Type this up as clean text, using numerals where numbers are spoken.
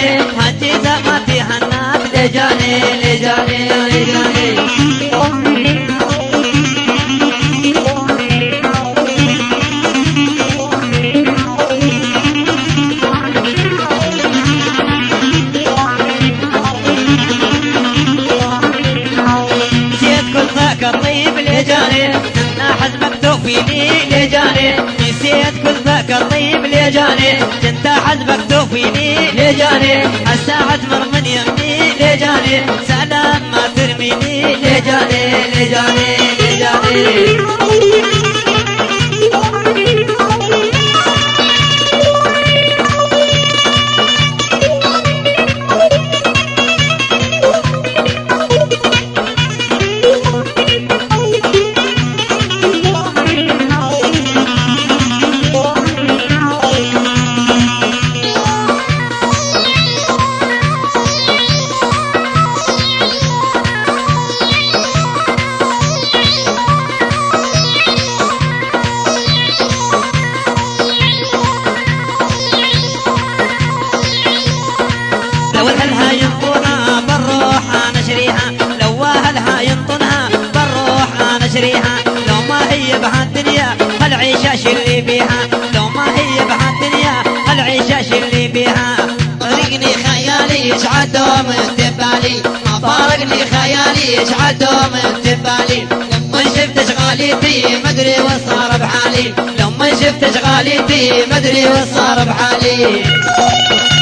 لجاني هاتي زمتي هنات لجاني لجاني لجاني الطيب لجاني جنة حزبك توفيني لجاني نسيت كل ذاك الطيب لجاني جنة حزبك توفيني لجاني الساعة تمر من يمني لجاني سلام ما ترميني لجاني لجاني لجاني لو اهلها ينطونها بالروح انا اشريها لو اهلها ينطونها بالروح انا اشريها لو ما هي بهالدنيا هالعيشة اللي بيها لو ما هي بهالدنيا هالعيشة اللي بيها فارقني خيالي يشعل دوم انتبالي ما فارقني خيالي يشعل دوم انتبالي لما شفت اشغاليتي مدري وصار بحالي لما شفت اشغاليتي مدري وصار بحالي